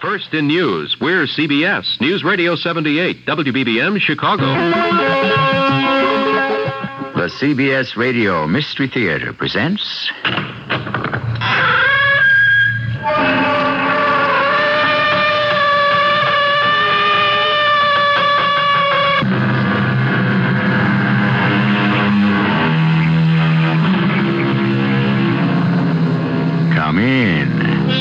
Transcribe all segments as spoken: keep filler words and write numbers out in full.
First in news, we're C B S News Radio seventy-eight, W B B M, Chicago. The C B S Radio Mystery Theater presents... Come in.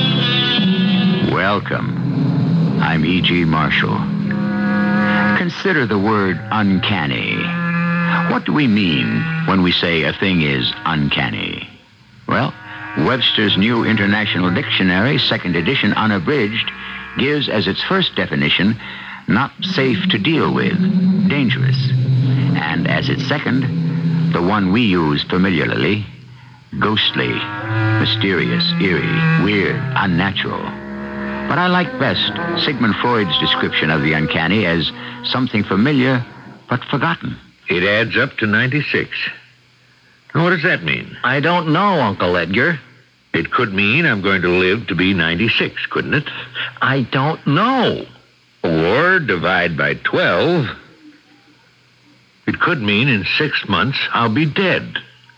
Welcome. I'm E G. Marshall. Consider the word uncanny. What do we mean when we say a thing is uncanny? Well, Webster's New International Dictionary, second edition unabridged, gives as its first definition, not safe to deal with, dangerous. And as its second, the one we use familiarly, ghostly, mysterious, eerie, weird, unnatural. But I like best Sigmund Freud's description of the uncanny as something familiar but forgotten. It adds up to ninety-six. What does that mean? I don't know, Uncle Edgar. It could mean I'm going to live to be ninety-six, couldn't it? I don't know. Or divide by twelve. It could mean in six months I'll be dead.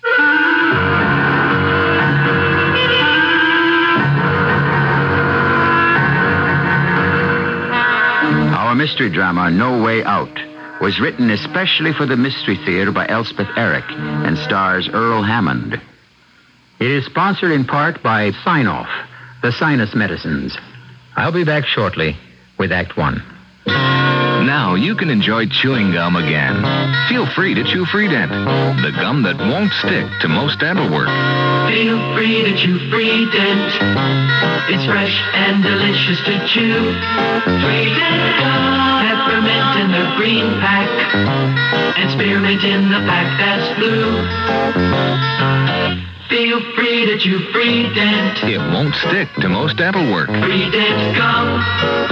Our mystery drama, No Way Out, was written especially for the Mystery Theater by Elspeth Eric and stars Earl Hammond. It is sponsored in part by Sign-Off, the sinus medicines. I'll be back shortly with Act One. Now you can enjoy chewing gum again. Feel free to chew Freedent, the gum that won't stick to most dental work. Feel free to chew Freedent. It's fresh and delicious to chew. Freedent gum, peppermint in the green pack, and spearmint in the pack that's blue. Feel free to chew Freedent. It won't stick to most dental work. Freedent gum.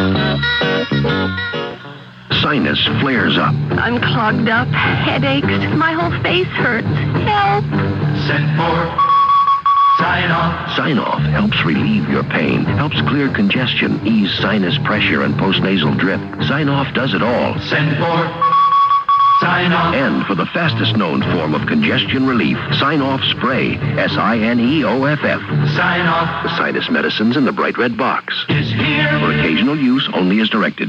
Sinus flares up. I'm clogged up, headaches, my whole face hurts. Help! Send for Sign-Off. Sign-Off helps relieve your pain, helps clear congestion, ease sinus pressure and postnasal drip. Sign-Off does it all. Send for Sign-Off. And for the fastest known form of congestion relief, Sign-Off Spray. S I N E O F F. Sign-Off. The sinus medicines in the bright red box. Is here. For occasional use only as directed.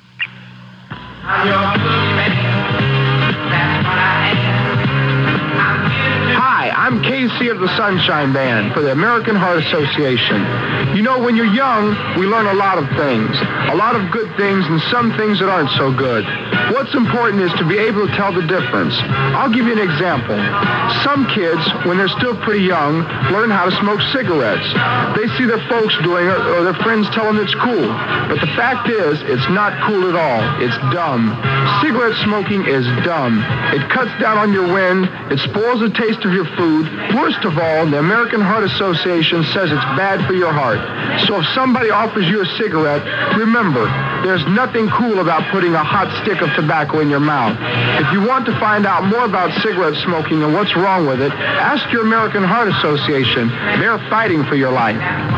Hi, I'm Casey of the Sunshine Band for the American Heart Association. You know, when you're young, we learn a lot of things. A lot of good things and some things that aren't so good. What's important is to be able to tell the difference. I'll give you an example. Some kids, when they're still pretty young, learn how to smoke cigarettes. They see their folks doing it or their friends tell them it's cool. But the fact is, it's not cool at all. It's dumb. Cigarette smoking is dumb. It cuts down on your wind. It spoils the taste of your food. Worst of all, the American Heart Association says it's bad for your heart. So if somebody offers you a cigarette, remember, there's nothing cool about putting a hot stick of tobacco in your mouth. If you want to find out more about cigarette smoking and what's wrong with it, ask your American Heart Association. They're fighting for your life.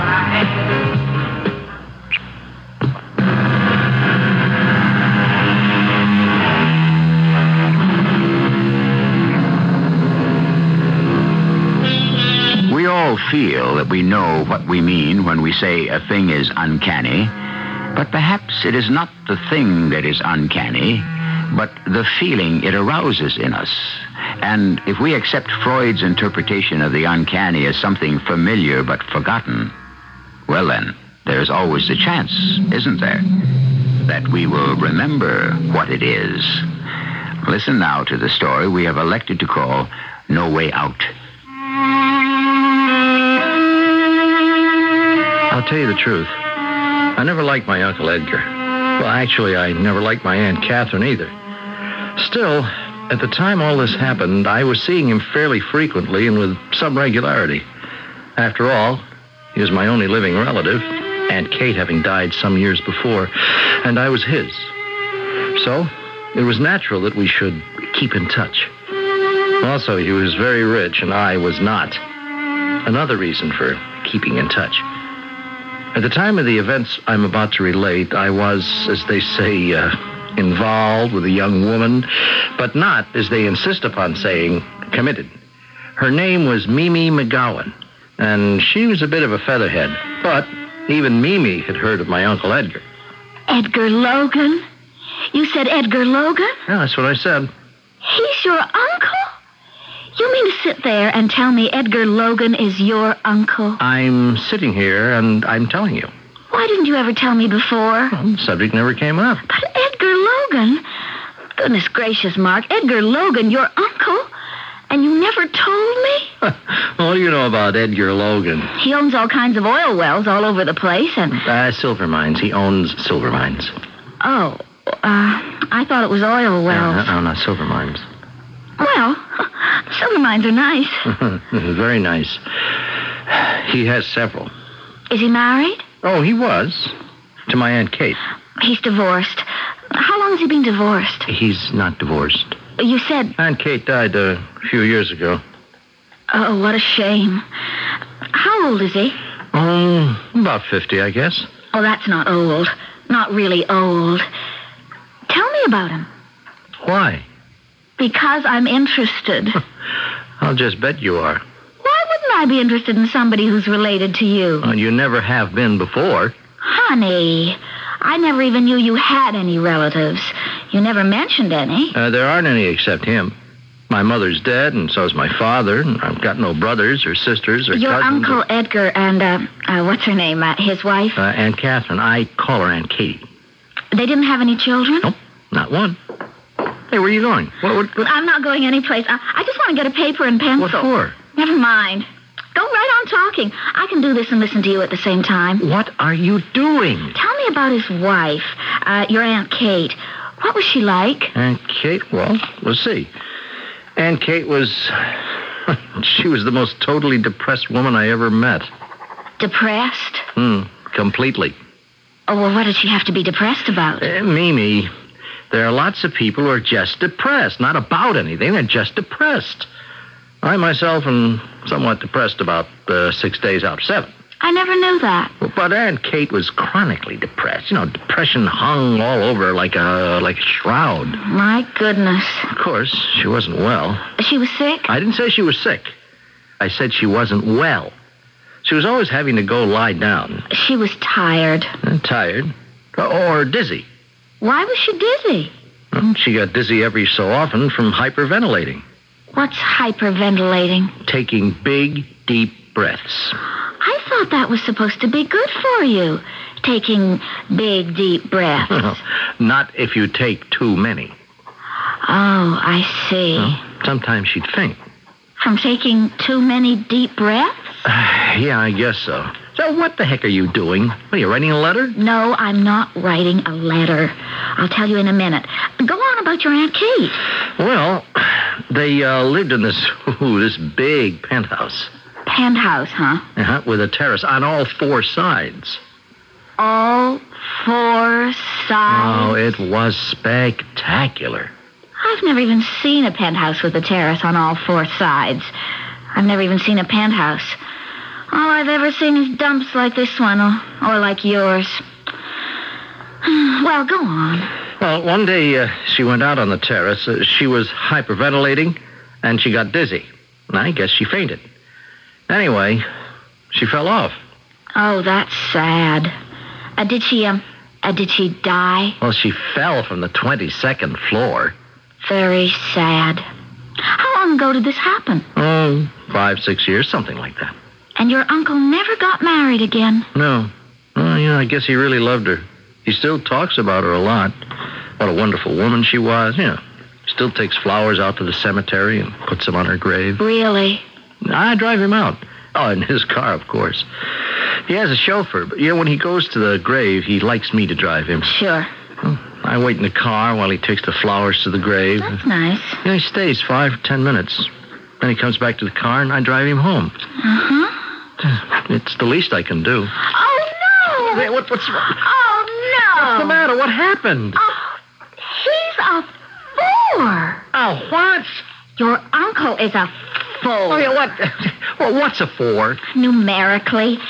We all feel that we know what we mean when we say a thing is uncanny, but perhaps it is not the thing that is uncanny, but the feeling it arouses in us. And if we accept Freud's interpretation of the uncanny as something familiar but forgotten, well then, there's always the chance, isn't there, that we will remember what it is. Listen now to the story we have elected to call No Way Out. I'll tell you the truth. I never liked my Uncle Edgar. Well, actually, I never liked my Aunt Catherine either. Still, at the time all this happened, I was seeing him fairly frequently and with some regularity. After all, he was my only living relative, Aunt Kate having died some years before, and I was his. So, it was natural that we should keep in touch. Also, he was very rich and I was not. Another reason for keeping in touch. At the time of the events I'm about to relate, I was, as they say, uh, involved with a young woman, but not, as they insist upon saying, committed. Her name was Mimi McGowan, and she was a bit of a featherhead, but even Mimi had heard of my Uncle Edgar. Edgar Logan? You said Edgar Logan? Yeah, that's what I said. He's your uncle? You mean to sit there and tell me Edgar Logan is your uncle? I'm sitting here, and I'm telling you. Why didn't you ever tell me before? Well, the subject never came up. But Edgar Logan? Goodness gracious, Mark. Edgar Logan, your uncle? And you never told me? What do you know about Edgar Logan? He owns all kinds of oil wells all over the place, and... Uh, silver mines. He owns silver mines. Oh, uh, I thought it was oil wells. No, no, not silver mines. Well, silver mines are nice. Very nice. He has several. Is he married? Oh, he was. To my Aunt Kate. He's divorced. How long has he been divorced? He's not divorced. You said... Aunt Kate died a few years ago. Oh, what a shame. How old is he? Oh, about fifty, I guess. Oh, that's not old. Not really old. Tell me about him. Why? Because I'm interested. I'll just bet you are. Why wouldn't I be interested in somebody who's related to you? Well, you never have been before. Honey, I never even knew you had any relatives. You never mentioned any. Uh, there aren't any except him. My mother's dead, and so's my father, and I've got no brothers or sisters or Your cousins. Uncle or... Edgar and, uh, uh, what's her name, uh, his wife? Uh, Aunt Catherine. I call her Aunt Katie. They didn't have any children? Nope, not one. Hey, where are you going? What, what, what? I'm not going anyplace. I, I just want to get a paper and pencil. What for? Never mind. Go right on talking. I can do this and listen to you at the same time. What are you doing? Tell me about his wife, uh, your Aunt Kate. What was she like? Aunt Kate? Well, let's see. Aunt Kate was... she was the most totally depressed woman I ever met. Depressed? Hmm, completely. Oh, well, what did she have to be depressed about? Uh, Mimi, there are lots of people who are just depressed. Not about anything. They're just depressed. I myself am somewhat depressed about uh, six days out of seven. I never knew that. But Aunt Kate was chronically depressed. You know, depression hung all over her like a like a shroud. My goodness. Of course, she wasn't well. She was sick? I didn't say she was sick. I said she wasn't well. She was always having to go lie down. She was tired. Uh, tired. Or dizzy. Why was she dizzy? Well, she got dizzy every so often from hyperventilating. What's hyperventilating? Taking big, deep breaths. I thought that was supposed to be good for you, taking big, deep breaths. Well, not if you take too many. Oh, I see. Well, sometimes she'd faint. From taking too many deep breaths? Uh, yeah, I guess so. So what the heck are you doing? What, are you writing a letter? No, I'm not writing a letter. I'll tell you in a minute. Go on about your Aunt Kate. Well, they uh, lived in this ooh, this big penthouse. Penthouse, huh? Uh-huh, with a terrace on all four sides. All four sides? Oh, it was spectacular. I've never even seen a penthouse with a terrace on all four sides. I've never even seen a penthouse. All I've ever seen is dumps like this one, or, or like yours. Well, go on. Well, one day uh, she went out on the terrace. Uh, she was hyperventilating, and she got dizzy. And I guess she fainted. Anyway, she fell off. Oh, that's sad. Uh, did she, um, uh, did she die? Well, she fell from the twenty-second floor. Very sad. How long ago did this happen? Oh, five, six years, something like that. And your uncle never got married again? No. Well, you know, I guess he really loved her. He still talks about her a lot. What a wonderful woman she was, you know. Still takes flowers out to the cemetery and puts them on her grave. Really? I drive him out. Oh, in his car, of course. He has a chauffeur, but, you know, when he goes to the grave, he likes me to drive him. Sure. Well, I wait in the car while he takes the flowers to the grave. That's nice. You know, he stays five or ten minutes. Then he comes back to the car, and I drive him home. Uh-huh. It's the least I can do. Oh, no! Hey, what, what's, what, oh, no! What's the matter? What happened? Oh, he's a four. Oh, what? Your uncle is a four. Oh, yeah, what? Well, what's a four? Numerically,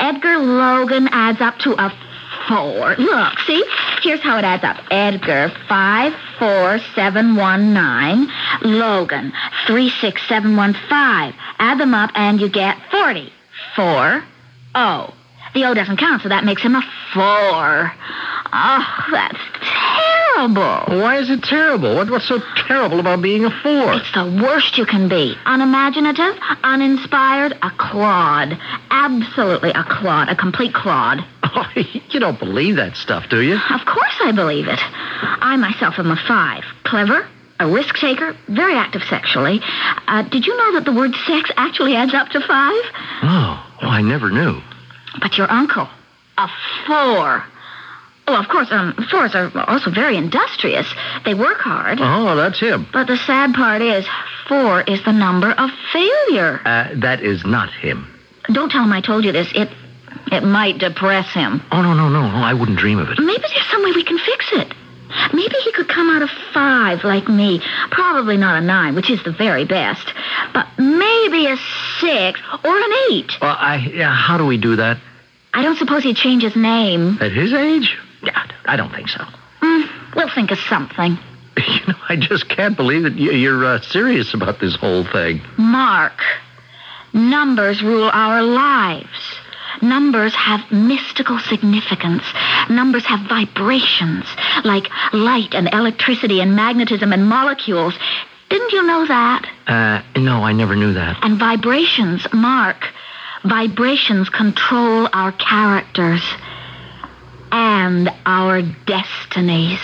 Edgar Logan adds up to a four. Look, see? Here's how it adds up. Edgar, five four seven one nine. Logan, three six seven one five. Add them up and you get forty. Four, oh. The O doesn't count, so that makes him a four. Oh, that's terrible. Why is it terrible? What, what's so terrible about being a four? It's the worst you can be. Unimaginative, uninspired, a clod. Absolutely a clod, a complete clod. Oh, you don't believe that stuff, do you? Of course I believe it. I myself am a five. Clever, a risk taker, very active sexually. Uh, did you know that the word sex actually adds up to five? Oh, well, I never knew. But your uncle, a four. Oh, of course, um, fours are also very industrious. They work hard. Oh, that's him. But the sad part is, four is the number of failure. Uh, that is not him. Don't tell him I told you this. It it might depress him. Oh, no, no, no. no I wouldn't dream of it. Maybe there's some way we can fix it. Maybe he could come out of five like me. Probably not a nine, which is the very best. But maybe a six or an eight. Well, I, yeah, how do we do that? I don't suppose he'd change his name. At his age? Yeah, I don't think so. Mm, we'll think of something. You know, I just can't believe that you're uh, serious about this whole thing. Mark, numbers rule our lives. Numbers have mystical significance. Numbers have vibrations, like light and electricity and magnetism and molecules. Didn't you know that? Uh, no, I never knew that. And vibrations, Mark. Vibrations control our characters and our destinies.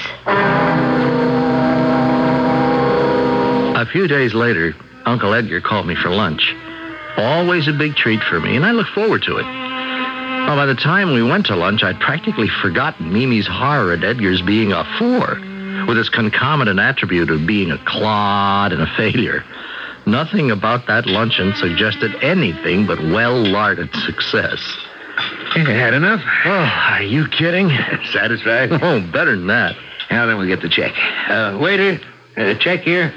A few days later, Uncle Edgar called me for lunch. Always a big treat for me, and I look forward to it. Well, by the time we went to lunch, I'd practically forgotten Mimi's horror at Edgar's being a four, with its concomitant attribute of being a clod and a failure. Nothing about that luncheon suggested anything but well-larded success. You had enough? Oh, are you kidding? Satisfied? Oh, better than that. Now then, we'll get the check. Uh, waiter, uh, check here.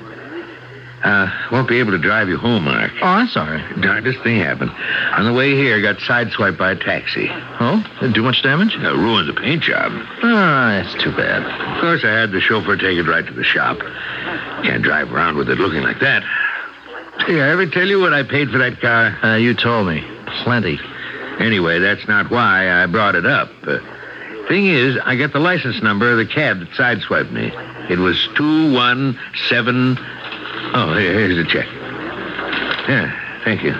Uh, won't be able to drive you home, Mark. Oh, I'm sorry. Darndest thing happened. On the way here, got sideswiped by a taxi. Oh? Didn't do much damage? Uh, ruined the paint job. Ah, that's too bad. Of course, I had the chauffeur take it right to the shop. Can't drive around with it looking like that. Did I ever tell you what I paid for that car? Uh, you told me. Plenty. Anyway, that's not why I brought it up. Uh, thing is, I got the license number of the cab that sideswiped me. It was two one seven... Oh, here, here's the check. Yeah, thank you.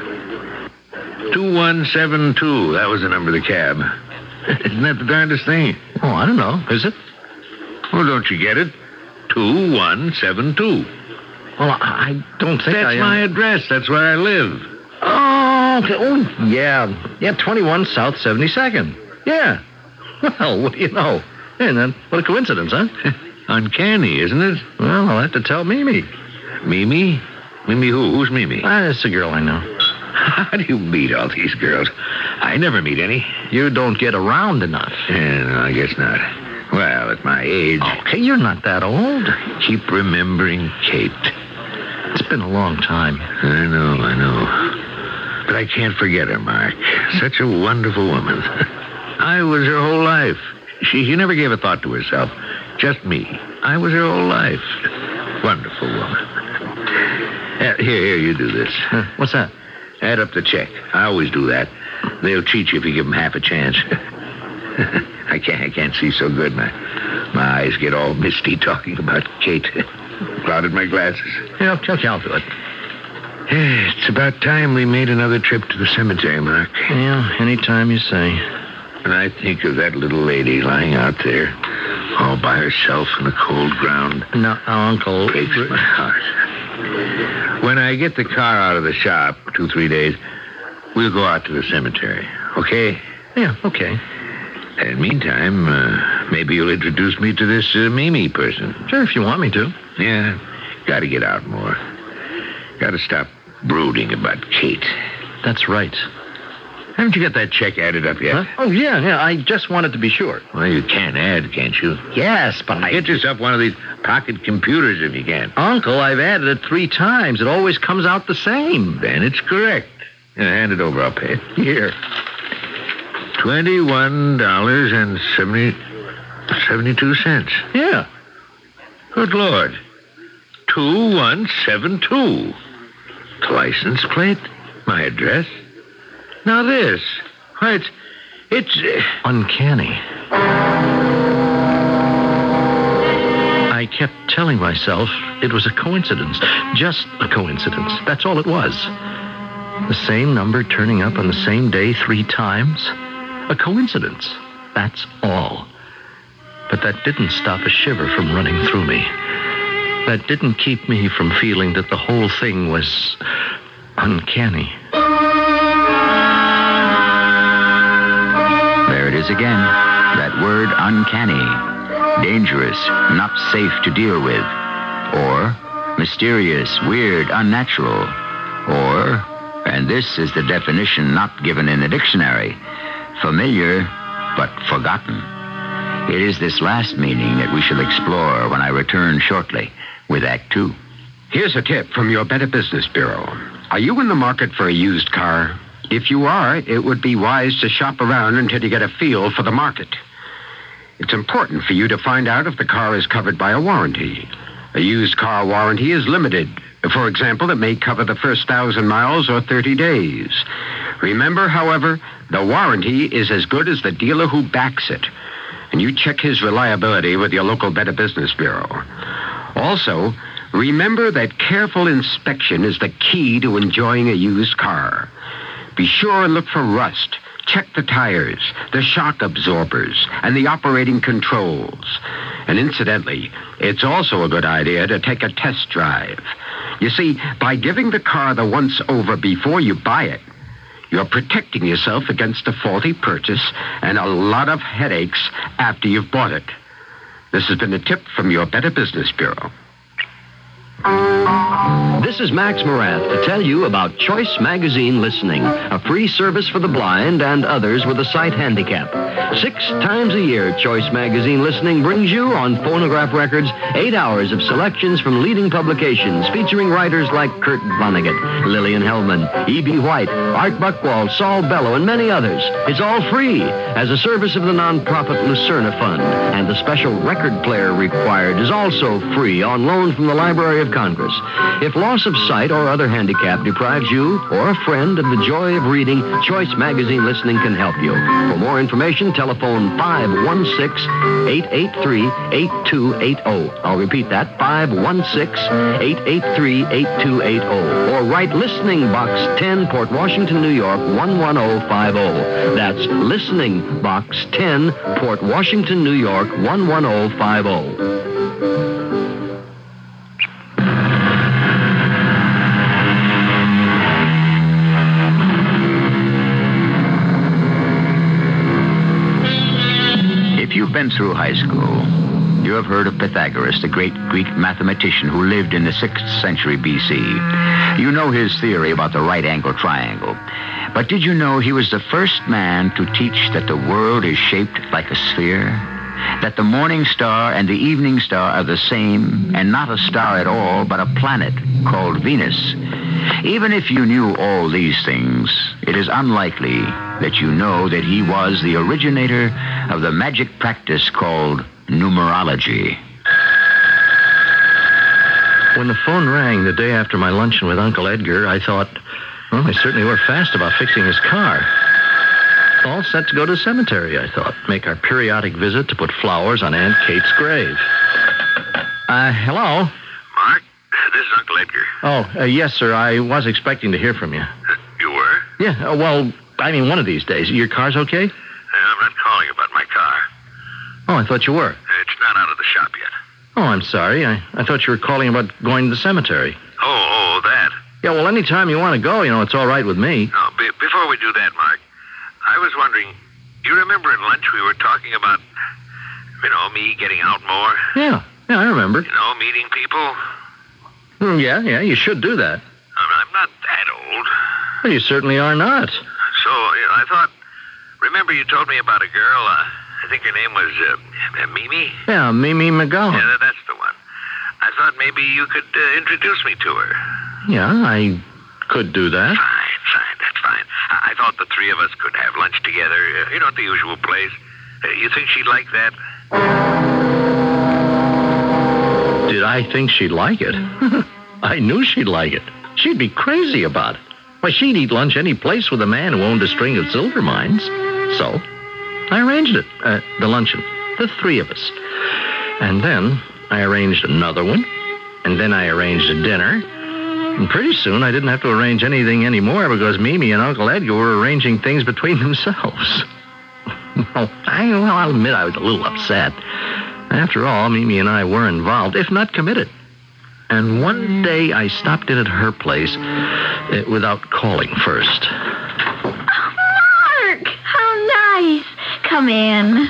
two one seven two. That was the number of the cab. Isn't that the darndest thing? Oh, I don't know. Is it? Well, don't you get it? two one seven two. Well, I don't think That's I... That's my address. That's where I live. Oh, okay. Oh, yeah. Yeah, twenty-one South seventy-second. Yeah. Well, what do you know? And then, what a coincidence, huh? Uncanny, isn't it? Well, I'll have to tell Mimi. Mimi? Mimi who? Who's Mimi? Ah, it's a girl I know. How do you meet all these girls? I never meet any. You don't get around enough. Yeah, no, I guess not. Well, at my age... Okay, you're not that old. Keep remembering Kate. It's been a long time. I know, I know. But I can't forget her, Mark. Such a wonderful woman. I was her whole life. She, she never gave a thought to herself. Just me. I was her whole life. Wonderful woman. Uh, here, here, you do this. Huh, what's that? Add up the check. I always do that. They'll cheat you if you give them half a chance. I can't, I can't see so good. My, my eyes get all misty talking about Kate. Clouded my glasses. Yeah, okay, I'll do it. It's about time we made another trip to the cemetery, Mark. Yeah, anytime you say. And I think of that little lady lying out there, all by herself in the cold ground. No, Uncle. Breaks my heart. When I get the car out of the shop, two, three days, we'll go out to the cemetery, okay? Yeah, okay. And meantime, uh, maybe you'll introduce me to this uh, Mimi person. Sure, if you want me to. Yeah, gotta get out more. Gotta stop brooding about Kate. That's right. Haven't you got that check added up yet? Huh? Oh, yeah, yeah. I just wanted to be sure. Well, you can add, can't you? Yes, but I... Get yourself one of these pocket computers if you can. Uncle, I've added it three times. It always comes out the same. Then it's correct. Yeah, hand it over. I'll pay it. Here. twenty-one dollars and seventy, seventy-two cents. Yeah. Good Lord. two one seven two. The license plate, my address. Now this. Why, it's... It's... Uh... Uncanny. I kept telling myself it was a coincidence. Just a coincidence. That's all it was. The same number turning up on the same day three times. A coincidence. That's all. But that didn't stop a shiver from running through me. That didn't keep me from feeling that the whole thing was uncanny. There it is again. That word uncanny. Dangerous, not safe to deal with. Or mysterious, weird, unnatural. Or, and this is the definition not given in the dictionary, familiar but forgotten. It is this last meaning that we shall explore when I return shortly with Act Two. Here's a tip from your Better Business Bureau. Are you in the market for a used car? If you are, it would be wise to shop around until you get a feel for the market. It's important for you to find out if the car is covered by a warranty. A used car warranty is limited. For example, it may cover the first thousand miles or thirty days. Remember, however, the warranty is as good as the dealer who backs it. And you check his reliability with your local Better Business Bureau. Also, remember that careful inspection is the key to enjoying a used car. Be sure and look for rust. Check the tires, the shock absorbers, and the operating controls. And incidentally, it's also a good idea to take a test drive. You see, by giving the car the once-over before you buy it, you're protecting yourself against a faulty purchase and a lot of headaches after you've bought it. This has been a tip from your Better Business Bureau. This is Max Morath to tell you about Choice Magazine Listening, a free service for the blind and others with a sight handicap. Six times a year, Choice Magazine Listening brings you, on phonograph records, eight hours of selections from leading publications featuring writers like Kurt Vonnegut, Lillian Hellman, E B. White, Art Buchwald, Saul Bellow, and many others. It's all free as a service of the nonprofit Lucerna Fund, and the special record player required is also free on loan from the Library of Congress. If loss of sight or other handicap deprives you or a friend of the joy of reading, Choice Magazine Listening can help you. For more information, telephone five one six, eight eight three, eight two eight zero. I'll repeat that, five one six, eight eight three, eight two eight zero. Or write Listening Box ten, Port Washington, New York, one one zero five zero. That's Listening Box ten, Port Washington, New York, one one zero five zero. If you've been through high school, you have heard of Pythagoras, the great Greek mathematician who lived in the sixth century B C. You know his theory about the right-angled triangle. But did you know he was the first man to teach that the world is shaped like a sphere? That the morning star and the evening star are the same, and not a star at all, but a planet called Venus. Even if you knew all these things, it is unlikely that you know that he was the originator of the magic practice called numerology. When the phone rang the day after my luncheon with Uncle Edgar, I thought, well, they certainly were fast about fixing his car. All set to go to the cemetery, I thought. Make our periodic visit to put flowers on Aunt Kate's grave. Uh, hello? Mark, this is Uncle Edgar. Oh, uh, yes, sir. I was expecting to hear from you. Uh, you were? Yeah, uh, well, I mean, one of these days. Your car's okay? Uh, I'm not calling about my car. Oh, I thought you were. Uh, it's not out of the shop yet. Oh, I'm sorry. I, I thought you were calling about going to the cemetery. Oh, oh, that. Yeah, well, anytime you want to go, you know, it's all right with me. No, be- before we do that, Mark, I was wondering, you remember at lunch we were talking about, you know, me getting out more? Yeah, yeah, I remember. You know, meeting people? Mm, yeah, yeah, you should do that. I'm not that old. Well, you certainly are not. So, you know, I thought, remember you told me about a girl, uh, I think her name was uh, Mimi? Yeah, Mimi McGowan. Yeah, that's the one. I thought maybe you could uh, introduce me to her. Yeah, I could do that. Fine, fine, that's fine. I I thought the three of us could have lunch together. Uh, You know, at the usual place. Uh, You think she'd like that? Did I think she'd like it? I knew she'd like it. She'd be crazy about it. Why, she'd eat lunch any place with a man who owned a string of silver mines. So, I arranged it, uh, the luncheon, the three of us. And then I arranged another one, and then I arranged a dinner. And pretty soon I didn't have to arrange anything anymore because Mimi and Uncle Edgar were arranging things between themselves. well, I, well, I'll admit I was a little upset. After all, Mimi and I were involved, if not committed. And one day I stopped in at her place uh, without calling first. Oh, Mark! How nice. Come in.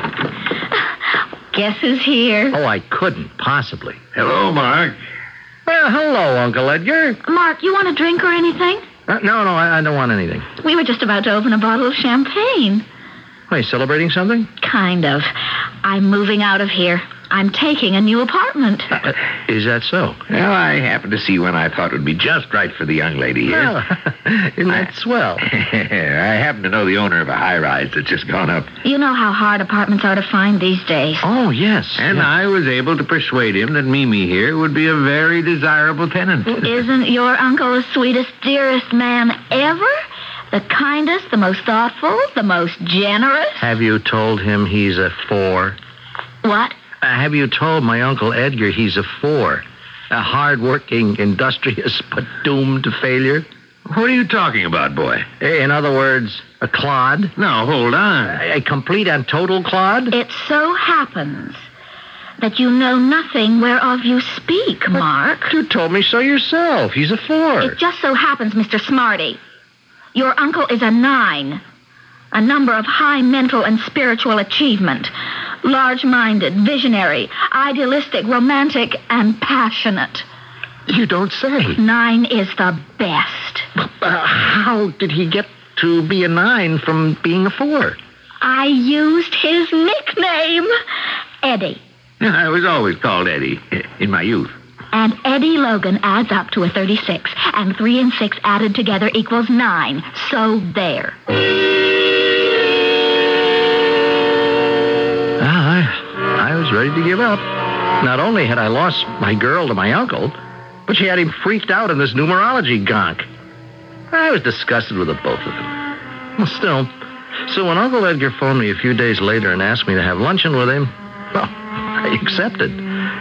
Guess who's here? Oh, I couldn't possibly. Hello, Mark. Well, hello, Uncle Edgar. Mark, you want a drink or anything? Uh, no, no, I, I don't want anything. We were just about to open a bottle of champagne. Are you celebrating something? Kind of. I'm moving out of here. I'm taking a new apartment. Uh, is that so? Well, I happened to see one I thought would be just right for the young lady here. Oh, isn't that swell? I happen to know the owner of a high-rise that's just gone up. You know how hard apartments are to find these days. Oh, yes. And yes. I was able to persuade him that Mimi here would be a very desirable tenant. Isn't your uncle the sweetest, dearest man ever? The kindest, the most thoughtful, the most generous? Have you told him he's a four? What? Uh, have you told my Uncle Edgar he's a four? A hard-working, industrious, but doomed to failure? What are you talking about, boy? In other words, a clod? No, hold on. A, a complete and total clod? It so happens that you know nothing whereof you speak, Mark. You told me so yourself. He's a four. It just so happens, Mister Smarty, your uncle is a nine, a number of high mental and spiritual achievement, large-minded, visionary, idealistic, romantic, and passionate. You don't say. Nine is the best. Uh, how did he get to be a nine from being a four? I used his nickname, Eddie. I was always called Eddie in my youth. And Eddie Logan adds up to a thirty-six, and three and six added together equals nine. So there. Ah, I, I was ready to give up. Not only had I lost my girl to my uncle, but she had him freaked out in this numerology gonk. I was disgusted with the both of them. Well, still, so when Uncle Edgar phoned me a few days later and asked me to have luncheon with him, well, I accepted.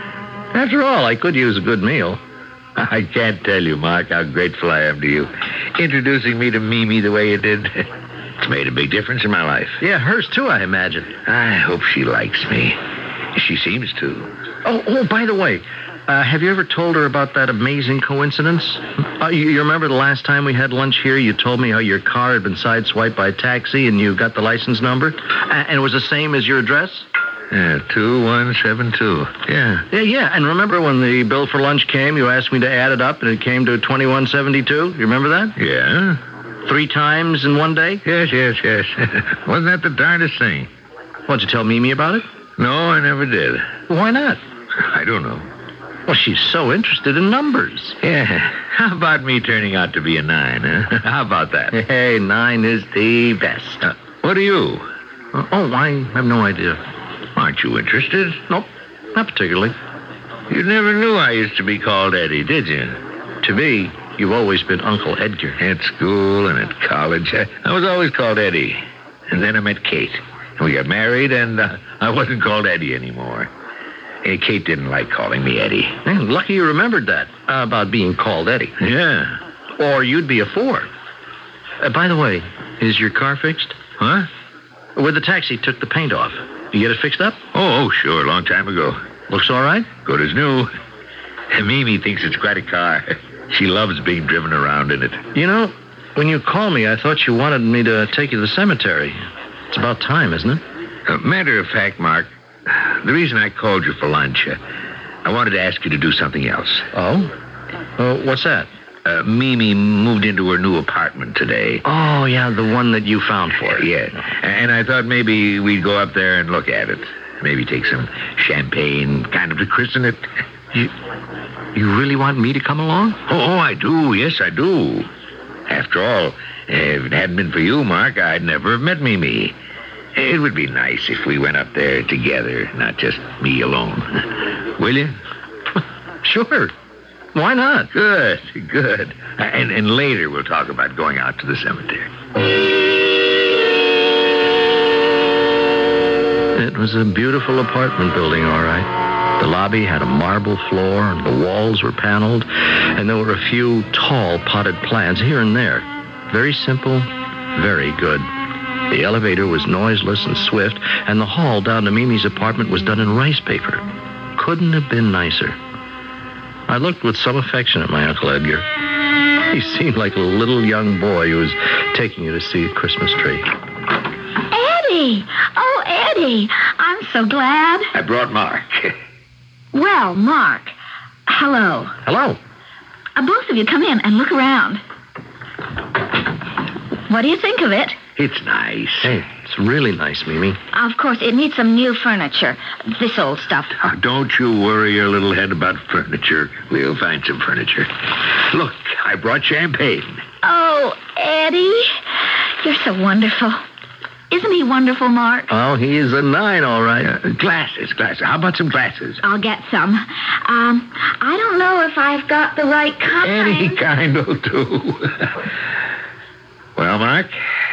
After all, I could use a good meal. I can't tell you, Mark, how grateful I am to you. Introducing me to Mimi the way you did. It's made a big difference in my life. Yeah, hers too, I imagine. I hope she likes me. She seems to. Oh, oh, by the way, uh, have you ever told her about that amazing coincidence? Uh, you, you remember the last time we had lunch here, you told me how your car had been sideswiped by a taxi and you got the license number? Uh, and it was the same as your address? Yeah, two one seven two. Yeah. Yeah, yeah. And remember when the bill for lunch came, you asked me to add it up, and it came to twenty-one seventy-two? You remember that? Yeah. Three times in one day? Yes, yes, yes. Wasn't that the darndest thing? Why'd you tell Mimi about it? No, I never did. Why not? I don't know. Well, she's so interested in numbers. Yeah. How about me turning out to be a nine, huh? How about that? Hey, nine is the best. Uh, what are you? Uh, oh, I have no idea. Aren't you interested? Nope, not particularly. You never knew I used to be called Eddie, did you? To me, you've always been Uncle Edgar. At school and at college, I, I was always called Eddie. And then I met Kate. And we got married, and uh, I wasn't called Eddie anymore. Hey, Kate didn't like calling me Eddie. Man, lucky you remembered that, uh, about being called Eddie. Yeah. Or you'd be a four. Uh, by the way, is your car fixed? Huh? Where the taxi took the paint off. You get it fixed up? Oh, oh, sure, a long time ago. Looks all right? Good as new. Mimi thinks it's quite a car. She loves being driven around in it. You know, when you called me, I thought you wanted me to take you to the cemetery. It's about time, isn't it? Uh, matter of fact, Mark, the reason I called you for lunch, uh, I wanted to ask you to do something else. Oh? Uh, what's that? Uh, Mimi moved into her new apartment today. Oh, yeah, the one that you found for her. Yeah. And I thought maybe we'd go up there and look at it. Maybe take some champagne, kind of to christen it. You, you really want me to come along? Oh, oh, I do. Yes, I do. After all, If it hadn't been for you, Mark, I'd never have met Mimi. It would be nice if we went up there together, not just me alone. Will you? Sure. Why not? Good, good. And, and later we'll talk about going out to the cemetery. It was a beautiful apartment building, all right. The lobby had a marble floor, and the walls were paneled, and there were a few tall potted plants here and there. Very simple, very good. The elevator was noiseless and swift, and the hall down to Mimi's apartment was done in rice paper. Couldn't have been nicer. I looked with some affection at my Uncle Edgar. He seemed like a little young boy who was taking you to see a Christmas tree. Eddie! Oh, Eddie! I'm so glad. I brought Mark. Well, Mark, hello. Hello. Uh, both of you come in and look around. What do you think of it? It's nice. Hey, it's really nice, Mimi. Of course, it needs some new furniture. This old stuff. Oh, don't you worry your little head about furniture. We'll find some furniture. Look, I brought champagne. Oh, Eddie, you're so wonderful. Isn't he wonderful, Mark? Oh, he is a nine, all right. Uh, glasses, glasses. How about some glasses? I'll get some. Um, I don't know if I've got the right kind. Any kind will do. Well, Mark?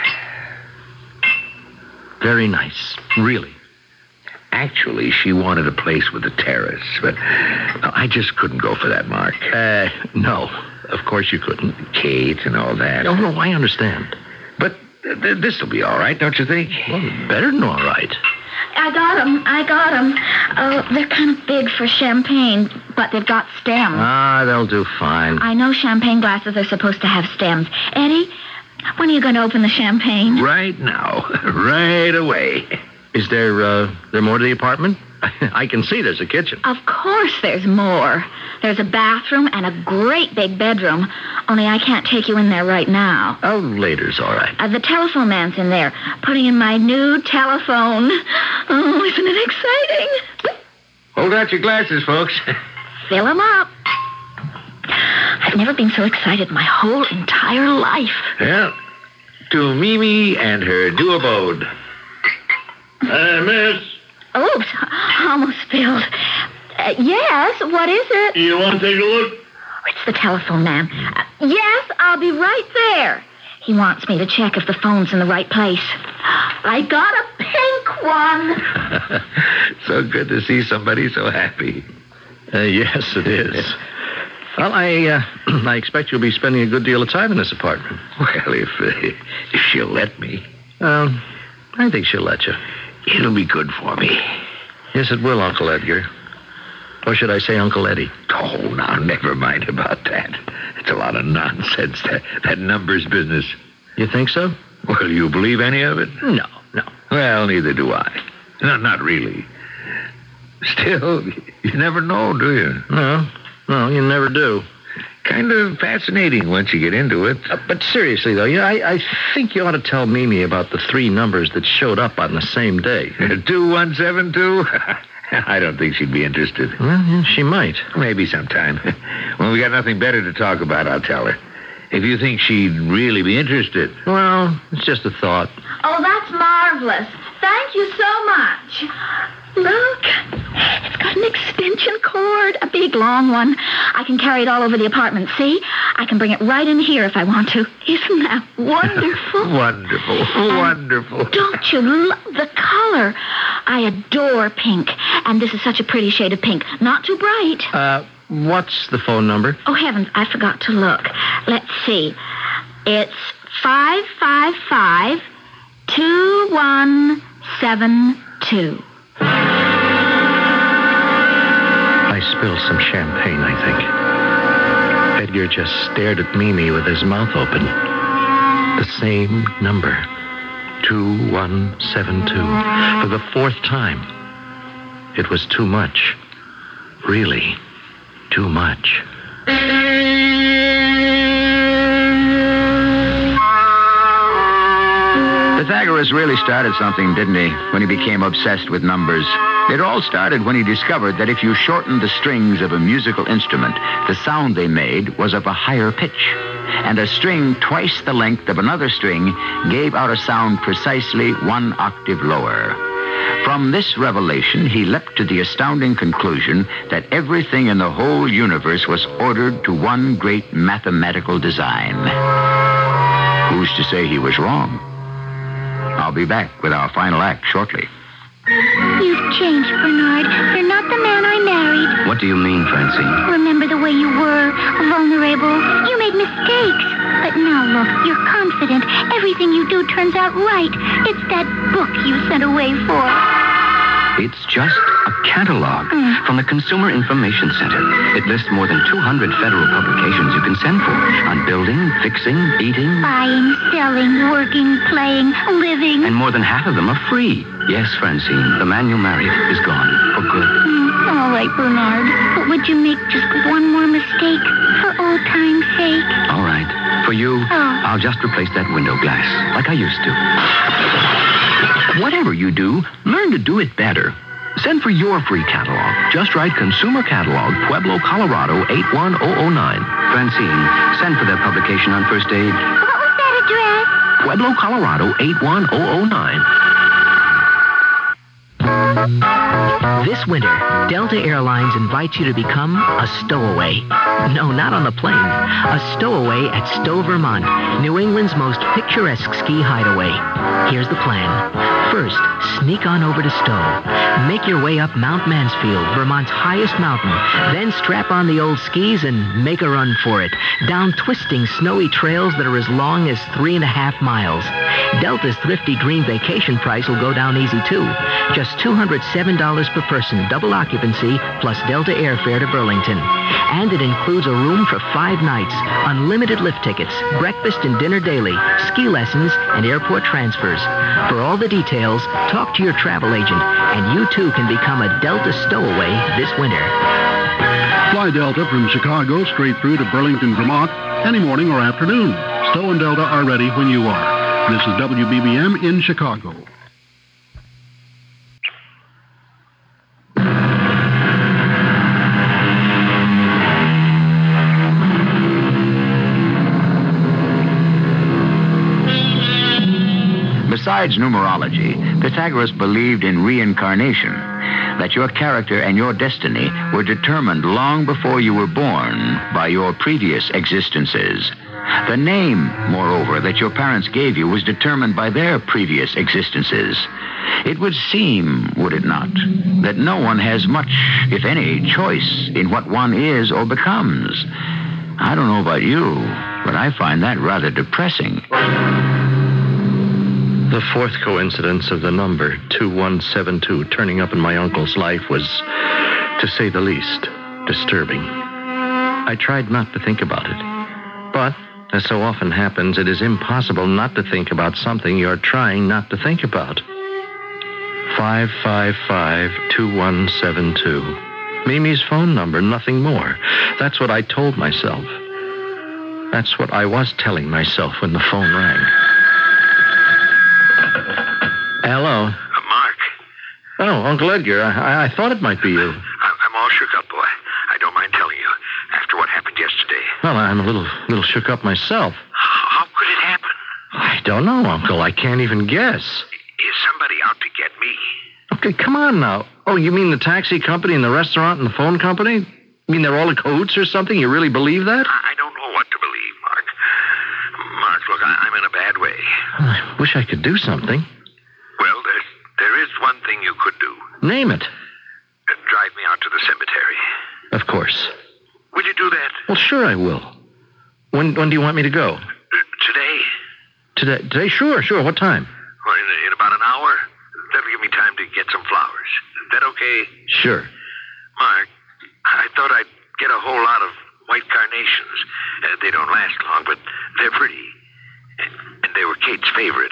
Very nice, really. Actually, she wanted a place with a terrace, but no, I just couldn't go for that, Mark. Uh, no, of course you couldn't. Kate and all that. No, no, I understand. But th- th- this'll be all right, don't you think? Well, better than all right. I got them. I got them. Oh, they're kind of big for champagne, but they've got stems. Ah, they'll do fine. I know champagne glasses are supposed to have stems. Eddie, when are you going to open the champagne? Right now. Right away. Is there, uh, there more to the apartment? I can see there's a kitchen. Of course there's more. There's a bathroom and a great big bedroom. Only I can't take you in there right now. Oh, later's all right. Uh, the telephone man's in there, putting in my new telephone. Oh, isn't it exciting? Hold out your glasses, folks. Fill them up. I've never been so excited my whole entire life. Well, to Mimi and her new abode. Hey, miss. Oops, almost spilled. Uh, yes, what is it? You want to take a look? It's the telephone man. Uh, yes, I'll be right there. He wants me to check if the phone's in the right place. I got a pink one. So good to see somebody so happy. Uh, yes, it is. Well, I uh, I expect you'll be spending a good deal of time in this apartment. Well, if, uh, if she'll let me. Um, I think she'll let you. It'll be good for me. Yes, it will, Uncle Edgar. Or should I say Uncle Eddie? Oh, now, never mind about that. It's a lot of nonsense, that, that numbers business. You think so? Well, you believe any of it? No, no. Well, neither do I. Not, not really. Still, you never know, do you? No, no, you never do. Kind of fascinating once you get into it. Uh, but seriously, though, you know, I, I think you ought to tell Mimi about the three numbers that showed up on the same day. two one seven two? I don't think she'd be interested. Well, yeah, she might. Maybe sometime. When we got nothing better to talk about, I'll tell her. If you think she'd really be interested. Well, it's just a thought. Oh, that's marvelous. Thank you so much. Look, it's got an extension cord, a big, long one. I can carry it all over the apartment. See? I can bring it right in here if I want to. Isn't that wonderful? Wonderful, wonderful. Don't you love the color? I adore pink, and this is such a pretty shade of pink. Not too bright. Uh, what's the phone number? Oh, heavens, I forgot to look. Let's see. It's five five five two one seven two. I spilled some champagne, I think. Edgar just stared at Mimi with his mouth open. The same number. two one seven two. For the fourth time. It was too much. Really, too much. Pythagoras really started something, didn't he, when he became obsessed with numbers? It all started when he discovered that if you shortened the strings of a musical instrument, the sound they made was of a higher pitch. and a string twice the length of another string gave out a sound precisely one octave lower. From this revelation, he leapt to the astounding conclusion that everything in the whole universe was ordered to one great mathematical design. Who's to say he was wrong? I'll be back with our final act shortly. You've changed, Bernard. You're not the man I married. What do you mean, Francine? Remember the way you were, vulnerable. You made mistakes. But now look, you're confident. Everything you do turns out right. It's that book you sent away for. It's just a catalog mm. from the Consumer Information Center. It lists more than two hundred federal publications you can send for on building, fixing, eating. Buying, selling, working, playing, living. And more than half of them are free. Yes, Francine, the man you married is gone for good. Mm, all right, Bernard. But would you make just one more mistake for old time's sake? All right. For you, oh. I'll just replace that window glass like I used to. Whatever you do, learn to do it better. Send for your free catalog. Just write Consumer Catalog, Pueblo, Colorado, eight one zero zero nine. Francine, send for that publication on First Aid. What was that address? Pueblo, Colorado, eight one zero zero nine. This winter, Delta Airlines invites you to become a stowaway. No, not on the plane. A stowaway at Stowe, Vermont, New England's most picturesque ski hideaway. Here's the plan. First, sneak on over to Stowe. Make your way up Mount Mansfield, Vermont's highest mountain. Then strap on the old skis and make a run for it. Down twisting, snowy trails that are as long as three and a half miles. Delta's thrifty dream vacation price will go down easy, too. Just two hundred seven dollars per person, double occupancy, plus Delta airfare to Burlington. And it includes a room for five nights, unlimited lift tickets, breakfast and dinner daily, ski lessons, and airport transfers. For all the details, talk to your travel agent, and you too can become a Delta stowaway this winter. Fly Delta from Chicago straight through to Burlington, Vermont, any morning or afternoon. Stowe and Delta are ready when you are. This is W B B M in Chicago. Besides numerology, Pythagoras believed in reincarnation, that your character and your destiny were determined long before you were born by your previous existences. The name, moreover, that your parents gave you was determined by their previous existences. It would seem, would it not, that no one has much, if any, choice in what one is or becomes. I don't know about you, but I find that rather depressing. The fourth coincidence of the number two one seven two turning up in my uncle's life was, to say the least, disturbing. I tried not to think about it. But, as so often happens, it is impossible not to think about something you're trying not to think about. five five five two one seven two. Mimi's phone number, nothing more. That's what I told myself. That's what I was telling myself when the phone rang. Hello. Uh, Mark. Oh, Uncle Edgar. I, I thought it might be you. I, I'm all shook up, boy. I don't mind telling you. After what happened yesterday. Well, I'm a little little shook up myself. How, how could it happen? I don't know, Uncle. I can't even guess. Is somebody out to get me? Okay, come on now. Oh, you mean the taxi company and the restaurant and the phone company? You mean they're all in cahoots or something? You really believe that? I don't know what to believe, Mark. Mark, look, I, I'm in a bad way. I wish I could do something. Well, there's, there is one thing you could do. Name it. Uh, drive me out to the cemetery. Of course. Will you do that? Well, sure I will. When when do you want me to go? Uh, today. Today? Today? Sure, sure. What time? Well, in, in about an hour. That'll give me time to get some flowers. Is that okay? Sure. Mark, I thought I'd get a whole lot of white carnations. Uh, they don't last long, but they're pretty. And they were Kate's favorite.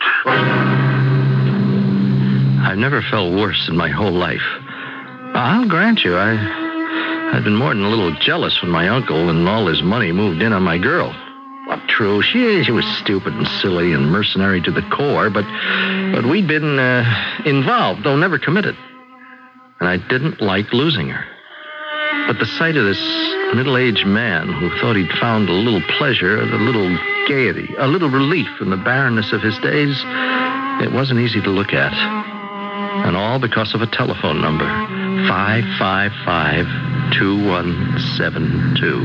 I've never felt worse in my whole life. I'll grant you, I, I've been more than a little jealous when my uncle and all his money moved in on my girl. Well, true, she, she was stupid and silly and mercenary to the core, but but we'd been uh, involved, though never committed. And I didn't like losing her. But the sight of this middle-aged man who thought he'd found a little pleasure, a little gaiety, a little relief in the barrenness of his days, it wasn't easy to look at. And all because of a telephone number, five five five, two one seven two.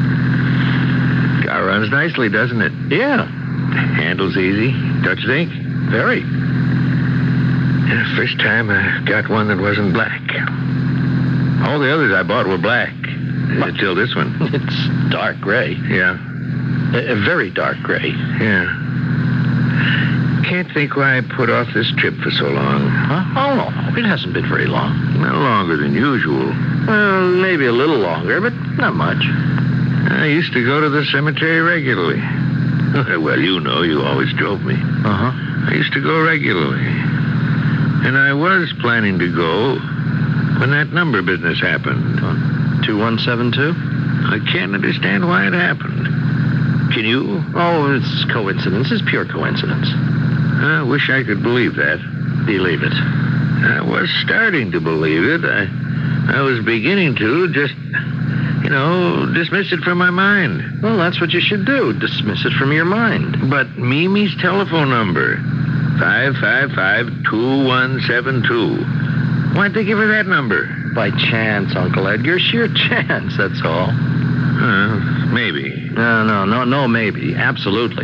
Car runs nicely, doesn't it? Yeah. Handles easy, don't you think? Very. Yeah, first time I got one that wasn't black. All the others I bought were black. Until this one. It's dark gray. Yeah. A, a very dark gray. Yeah. Can't think why I put off this trip for so long. Huh? Oh, no. It hasn't been very long. Not longer than usual. Well, maybe a little longer, but not much. I used to go to the cemetery regularly. Well, you know, you always drove me. Uh-huh. I used to go regularly. And I was planning to go when that number business happened. two one seven two? I can't understand why it happened. Can you? Oh, it's coincidence. It's pure coincidence. I wish I could believe that. Believe it. I was starting to believe it. I, I was beginning to just, you know, dismiss it from my mind. Well, that's what you should do. Dismiss it from your mind. But Mimi's telephone number, five five five, two one seven two. Why'd they give her that number? By chance, Uncle Edgar. Sheer chance, that's all. Uh, maybe. No, no, no, no, maybe. Absolutely.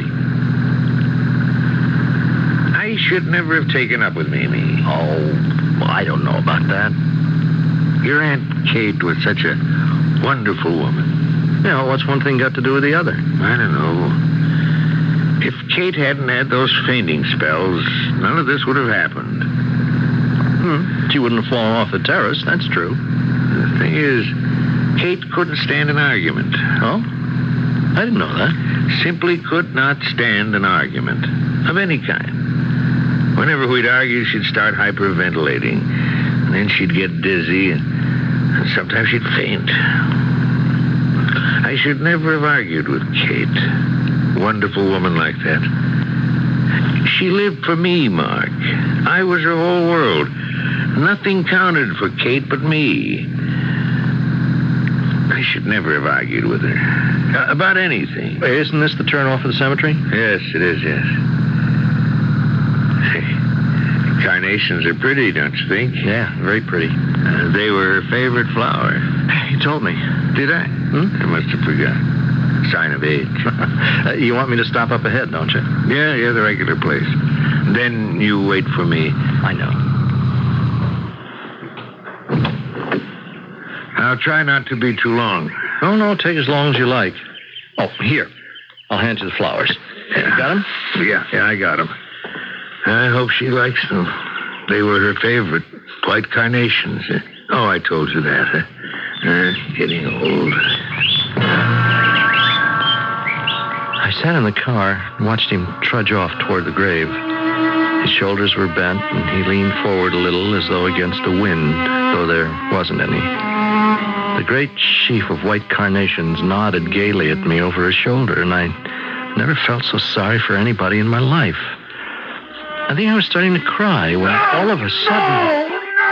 I should never have taken up with Mimi. Oh, well, I don't know about that. Your Aunt Kate was such a wonderful woman. You know, what's one thing got to do with the other? I don't know. If Kate hadn't had those fainting spells, none of this would have happened. Hmm. She wouldn't have fallen off the terrace, that's true. The thing is, Kate couldn't stand an argument. Oh? I didn't know that. Simply could not stand an argument of any kind. Whenever we'd argue, she'd start hyperventilating. And then she'd get dizzy, and sometimes she'd faint. I should never have argued with Kate. Wonderful woman like that. She lived for me, Mark. I was her whole world. Nothing counted for Kate but me. I should never have argued with her. Uh, about anything. Wait, isn't this the turnoff of the cemetery? Yes, it is, yes. Carnations are pretty, don't you think? Yeah, very pretty. Uh, they were her favorite flower. You told me. Did I? Hmm? I must have forgotten. Sign of age. uh, you want me to stop up ahead, don't you? Yeah, yeah, the regular place. Then you wait for me. I know. I'll try not to be too long. Oh, no, take as long as you like. Oh, here. I'll hand you the flowers. Yeah. You got them? Yeah, yeah, I got them. I hope she likes them. They were her favorite. White carnations. Oh, I told you that. Uh, getting old. I sat in the car and watched him trudge off toward the grave. His shoulders were bent, and he leaned forward a little as though against a wind, though there wasn't any. The great sheaf of white carnations nodded gaily at me over his shoulder, and I never felt so sorry for anybody in my life. I think I was starting to cry when all of a sudden...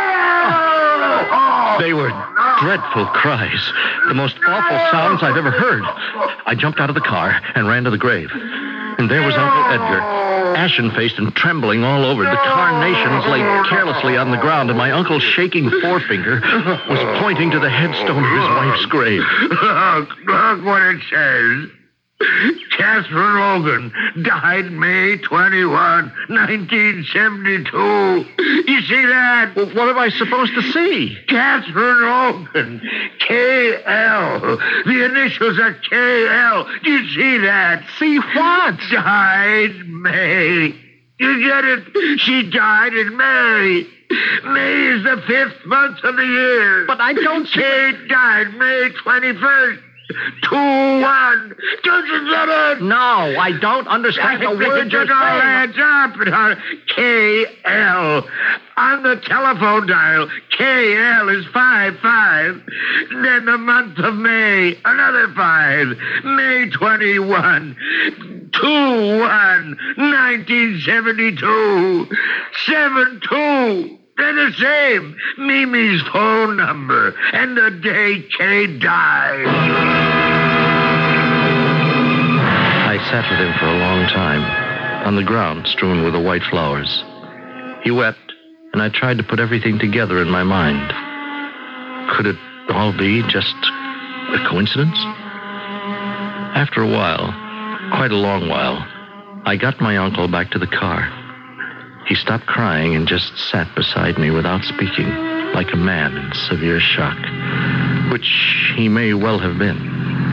Oh, they were dreadful cries. The most awful sounds I've ever heard. I jumped out of the car and ran to the grave. And there was Uncle Edgar, ashen-faced and trembling all over. The carnations lay carelessly on the ground, and my uncle's shaking forefinger was pointing to the headstone of his wife's grave. Look, look what it says. Catherine Logan died May twenty-first, nineteen seventy-two. You see that? Well, what am I supposed to see? Catherine Logan. K L. The initials are K L. Do you see that? See what? Died May. You get it? She died in May. May is the fifth month of the year. But I don't see... Kate died May twenty-first. Two one. Don't you get it? No, I don't understand I the word you're it all adds up. K L. On the telephone dial, K L is five five. Then the month of May, another five. May twenty-first. two one. nineteen seventy-two. seven two. They're the same. Mimi's phone number and the day Kate died. I sat with him for a long time, on the ground strewn with the white flowers. He wept, and I tried to put everything together in my mind. Could it all be just a coincidence? After a while, quite a long while, I got my uncle back to the car. He stopped crying and just sat beside me without speaking, like a man in severe shock, which he may well have been.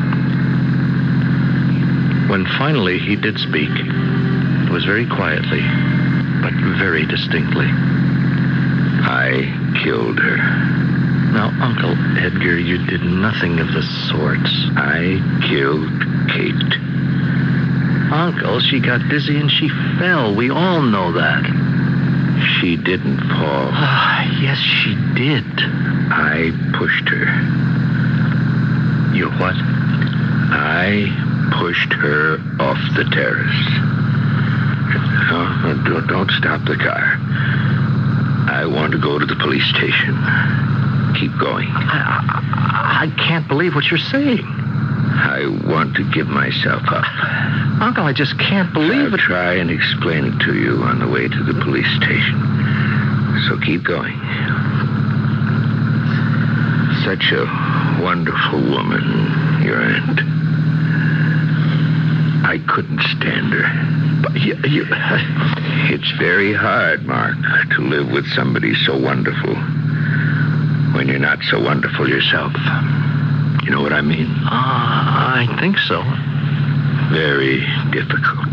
When finally he did speak, it was very quietly, but very distinctly. I killed her. Now, Uncle Edgar, you did nothing of the sort. I killed Kate. Uncle, she got dizzy and she fell. We all know that. She didn't fall. Ah, yes, she did. I pushed her. You what? I pushed her off the terrace. Oh, don't, don't stop the car. I want to go to the police station. Keep going. I, I, I can't believe what you're saying. I want to give myself up. Uncle, I just can't believe I'll it. I'll try and explain it to you on the way to the police station. So keep going. Such a wonderful woman, your aunt. I couldn't stand her. But you, you... It's very hard, Mark, to live with somebody so wonderful when you're not so wonderful yourself. You know what I mean? Ah, uh, I think so. Very difficult.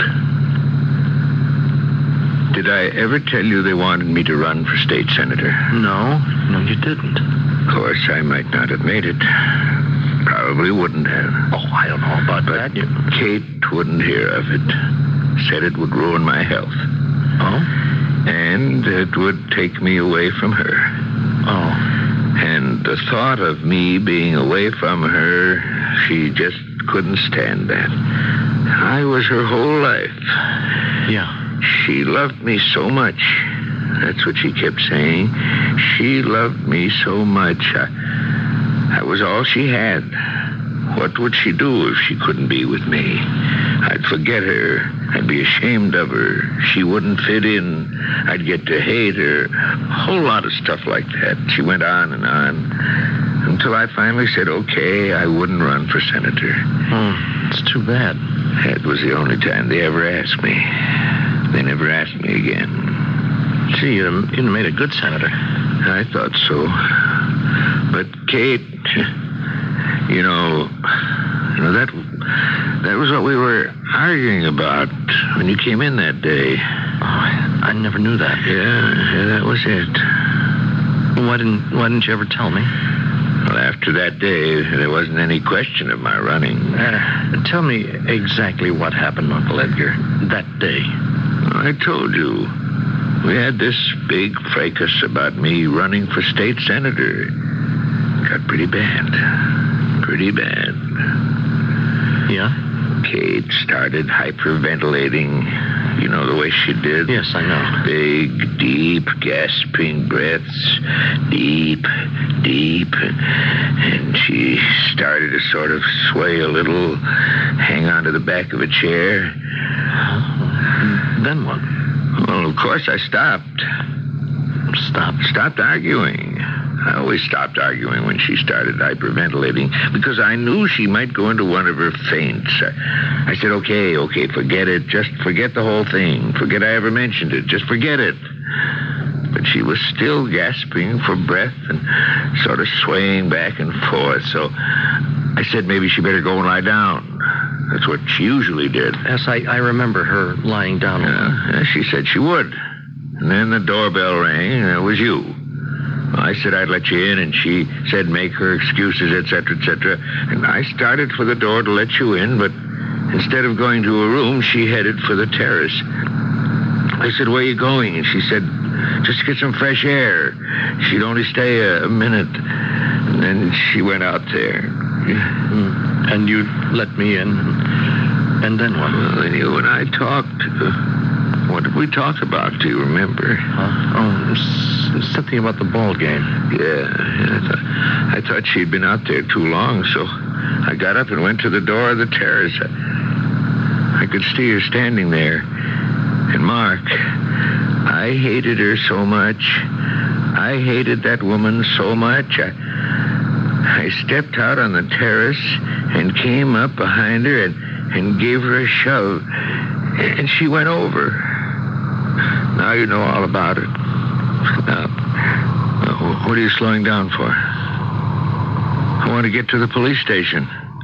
Did I ever tell you they wanted me to run for state senator? No, no, you didn't. Of course, I might not have made it. Probably wouldn't have. Oh, I don't know about but that. You... Kate wouldn't hear of it. Said it would ruin my health. Oh? And it would take me away from her. Oh. And the thought of me being away from her, she just couldn't stand that. I was her whole life. Yeah. She loved me so much. That's what she kept saying. She loved me so much. I, I was all she had. What would she do if she couldn't be with me? I'd forget her. I'd be ashamed of her. She wouldn't fit in. I'd get to hate her. A whole lot of stuff like that. She went on and on until I finally said, okay, I wouldn't run for senator. Oh, it's too bad. That was the only time they ever asked me. They never asked me again. Gee, you'd have, you'd have made a good senator. I thought so. But Kate, you know, you know that that was what we were arguing about when you came in that day. Oh, I, I never knew that. Yeah, yeah, that was it. Why didn't Why didn't you ever tell me? Well, after that day, there wasn't any question of my running. Uh, tell me exactly what happened, Uncle Edgar, that day. I told you. We had this big fracas about me running for state senator. Got pretty bad. Pretty bad. Yeah? Kate started hyperventilating. You know the way she did? Yes, I know. Big, deep, gasping breaths. Deep, deep. And she started to sort of sway a little, hang onto the back of a chair. Then what? Well, of course, I stopped. Stopped? Stopped arguing. I always stopped arguing when she started hyperventilating because I knew she might go into one of her faints. I said, okay, okay, forget it. Just forget the whole thing. Forget I ever mentioned it. Just forget it. But she was still gasping for breath and sort of swaying back and forth. So I said maybe she better go and lie down. That's what she usually did. Yes, I, I remember her lying down. Yeah, yeah, she said she would. And then the doorbell rang, and it was you. Well, I said I'd let you in, and she said make her excuses, et cetera, et cetera. And I started for the door to let you in, but instead of going to a room, she headed for the terrace. I said, where are you going? And she said, just to get some fresh air. She'd only stay a, a minute. And then she went out there. Mm. And you let me in. And then what? Well, then you and I talked. Uh, what did we talk about? Do you remember? Huh? Oh, something about the ball game. Yeah, yeah I, thought, I thought she'd been out there too long, so I got up and went to the door of the terrace. I, I could see her standing there. And Mark, I hated her so much. I hated that woman so much. I, I stepped out on the terrace and came up behind her and, and gave her a shove. And she went over. Now you know all about it. Now, what are you slowing down for? I want to get to the police station.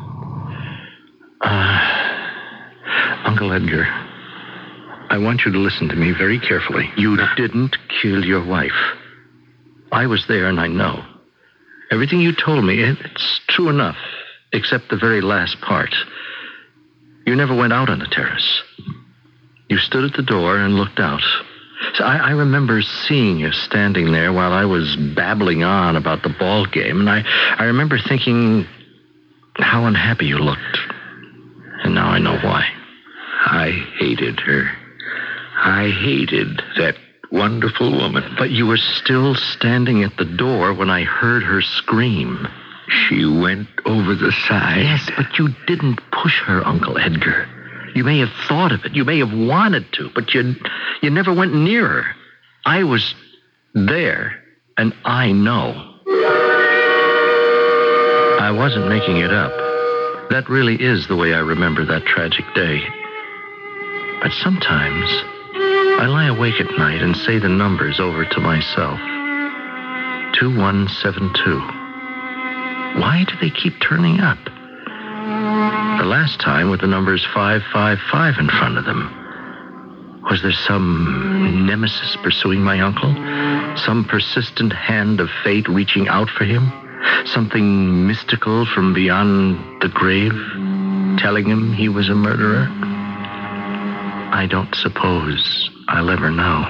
Uh, Uncle Edgar, I want you to listen to me very carefully. You didn't kill your wife. I was there and I know. Everything you told me, it's true enough, except the very last part. You never went out on the terrace. You stood at the door and looked out. So I, I remember seeing you standing there while I was babbling on about the ball game, and I, I remember thinking how unhappy you looked. And now I know why. I hated her. I hated that wonderful woman. But you were still standing at the door when I heard her scream. She went over the side. Yes, but you didn't push her, Uncle Edgar. You may have thought of it. You may have wanted to, but you, you never went near her. I was there, and I know. I wasn't making it up. That really is the way I remember that tragic day. But sometimes I lie awake at night and say the numbers over to myself. two one seven two. Why do they keep turning up? The last time with the numbers five five five in front of them. Was there some nemesis pursuing my uncle? Some persistent hand of fate reaching out for him? Something mystical from beyond the grave, telling him he was a murderer? I don't suppose I'll ever know.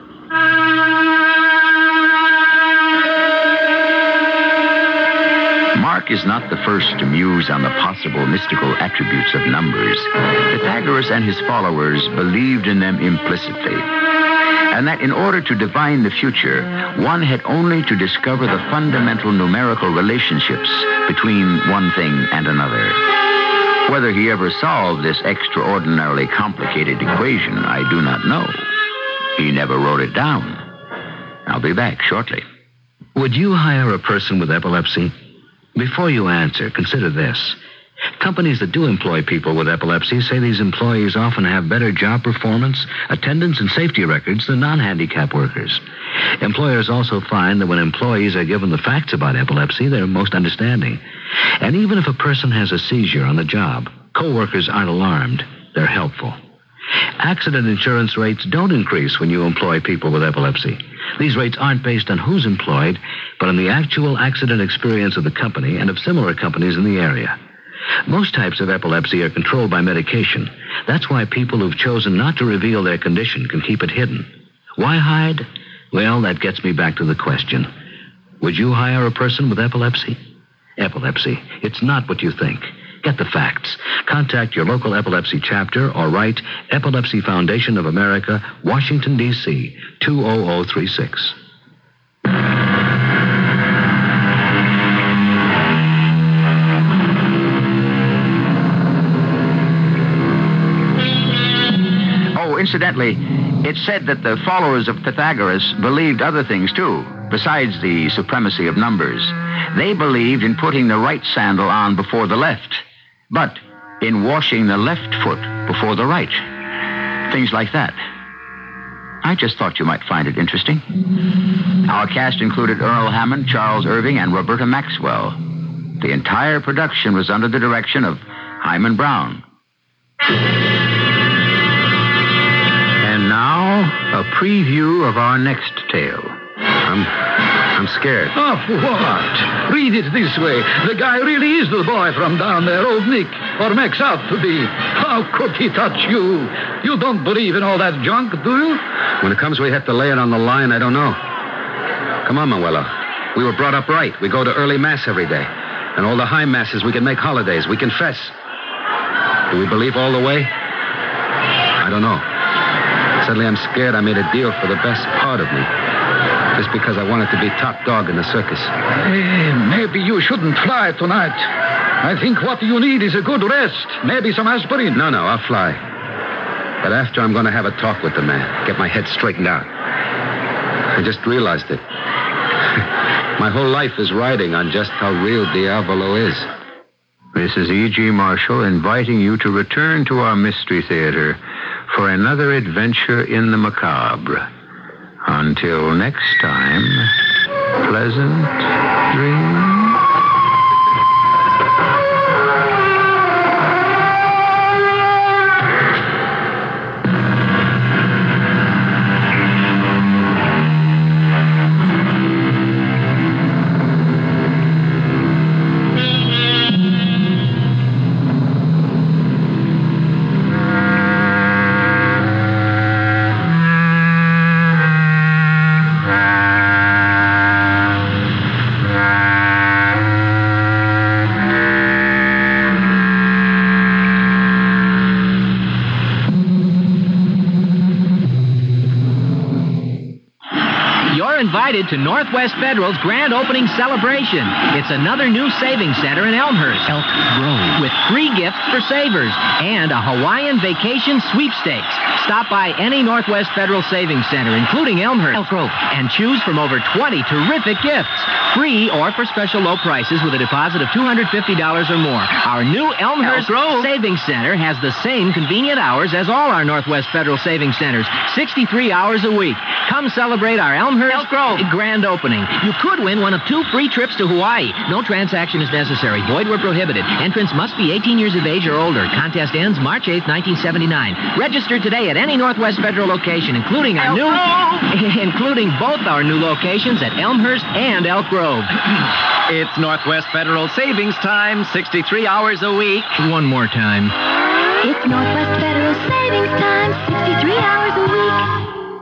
Mark is not the first to muse on the possible mystical attributes of numbers. Pythagoras and his followers believed in them implicitly, and that in order to divine the future, one had only to discover the fundamental numerical relationships between one thing and another. Whether he ever solved this extraordinarily complicated equation, I do not know. He never wrote it down. I'll be back shortly. Would you hire a person with epilepsy? Before you answer, consider this. Companies that do employ people with epilepsy say these employees often have better job performance, attendance, and safety records than non-handicapped workers. Employers also find that when employees are given the facts about epilepsy, they're most understanding. And even if a person has a seizure on the job, co-workers aren't alarmed. They're helpful. Accident insurance rates don't increase when you employ people with epilepsy. These rates aren't based on who's employed, but on the actual accident experience of the company and of similar companies in the area. Most types of epilepsy are controlled by medication. That's why people who've chosen not to reveal their condition can keep it hidden. Why hide? Well, that gets me back to the question. Would you hire a person with epilepsy? Epilepsy. It's not what you think. Get the facts. Contact your local epilepsy chapter or write Epilepsy Foundation of America, Washington, D C, two oh oh three six. Oh, incidentally, it's said that the followers of Pythagoras believed other things, too, besides the supremacy of numbers. They believed in putting the right sandal on before the left, but in washing the left foot before the right. Things like that. I just thought you might find it interesting. Our cast included Earl Hammond, Charles Irving, and Roberta Maxwell. The entire production was under the direction of Hyman Brown. And now, a preview of our next tale. I'm, I'm scared. Of what? Read it this way. The guy really is the boy from down there, old Nick, or makes out to be. How could he touch you? You don't believe in all that junk, do you? When it comes we have to lay it on the line, I don't know. Come on, Manuela. We were brought up right. We go to early mass every day. And all the high masses, we can make holidays. We confess. Do we believe all the way? I don't know. Suddenly I'm scared I made a deal for the best part of me. just because I wanted to be top dog in the circus. Hey, maybe you shouldn't fly tonight. I think what you need is a good rest. Maybe some aspirin. No, no, I'll fly. But after, I'm going to have a talk with the man, get my head straightened out. I just realized it. My whole life is riding on just how real Diavolo is. This is E G. Marshall inviting you to return to our Mystery Theater for another adventure in the macabre. Until next time, pleasant dreams. Invited to Northwest Federal's grand opening celebration. It's another new savings center in Elmhurst, Elk Grove, with free gifts for savers and a Hawaiian vacation sweepstakes. Stop by any Northwest Federal Savings Center, including Elmhurst, Elk Grove, and choose from over twenty terrific gifts, free or for special low prices with a deposit of two hundred fifty dollars or more. Our new Elmhurst Savings Center has the same convenient hours as all our Northwest Federal Savings Centers, sixty-three hours a week. Come celebrate our Elmhurst Elk Grove grand opening. You could win one of two free trips to Hawaii. No transaction is necessary. Void where prohibited. Entrance must be eighteen years of age or older. Contest ends March eighth, nineteen seventy-nine. Register today at any Northwest Federal location, including our new, including both our new locations at Elmhurst and Elk Grove. It's Northwest Federal Savings Time, sixty-three hours a week. One more time. It's Northwest Federal Savings Time, sixty-three hours a week.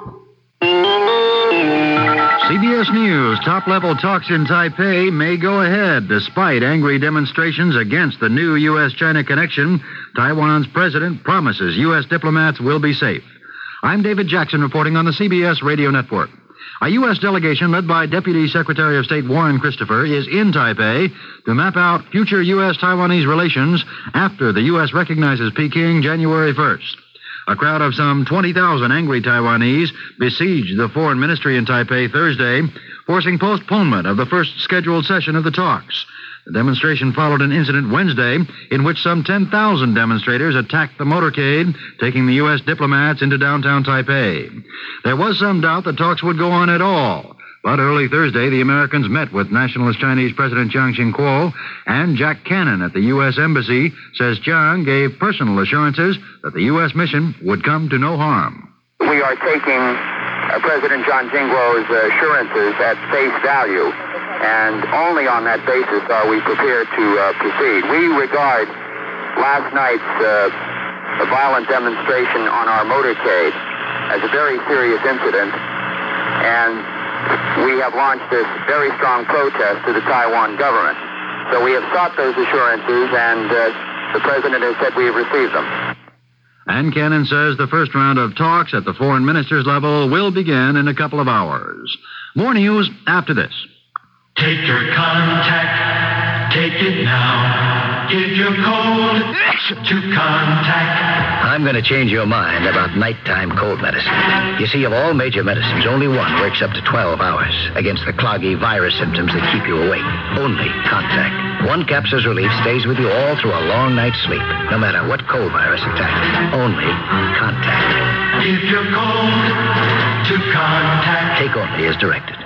C B S News top-level talks in Taipei may go ahead. Despite angry demonstrations against the new U S China connection, Taiwan's president promises U S diplomats will be safe. I'm David Jackson reporting on the C B S Radio Network. A U S delegation led by Deputy Secretary of State Warren Christopher is in Taipei to map out future U S Taiwanese relations after the U S recognizes Peking January first. A crowd of some twenty thousand angry Taiwanese besieged the foreign ministry in Taipei Thursday, forcing postponement of the first scheduled session of the talks. The demonstration followed an incident Wednesday in which some ten thousand demonstrators attacked the motorcade, taking the U S diplomats into downtown Taipei. There was some doubt that talks would go on at all. But early Thursday, the Americans met with Nationalist Chinese President Chiang Ching-kuo, and Jack Cannon at the U S Embassy says Chiang gave personal assurances that the U S mission would come to no harm. We are taking uh, President Chiang Ching-kuo's assurances at face value, and only on that basis are we prepared to uh, proceed. We regard last night's uh, violent demonstration on our motorcade as a very serious incident, and we have launched this very strong protest to the Taiwan government. So we have sought those assurances, and uh, the president has said we have received them. And Cannon says the first round of talks at the foreign ministers level will begin in a couple of hours. More news after this. Take your contact, take it now. Give your code to contact. I'm going to change your mind about nighttime cold medicine. You see, of all major medicines, only one works up to twelve hours against the cloggy virus symptoms that keep you awake. Only Contact. One capsule's relief stays with you all through a long night's sleep, no matter what cold virus attacks. Only Contact. Give your code to Contact. Take only as directed.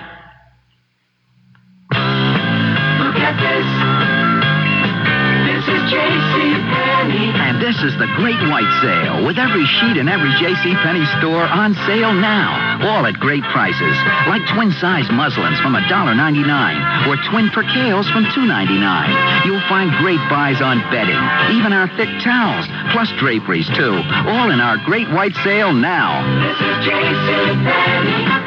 Look at this. This is JCPenney. And this is the Great White Sale, with every sheet in every JCPenney store on sale now. All at great prices, like twin-size muslins from one dollar ninety-nine or twin percales from two ninety-nine. You'll find great buys on bedding, even our thick towels, plus draperies, too. All in our Great White Sale now. This is JCPenney.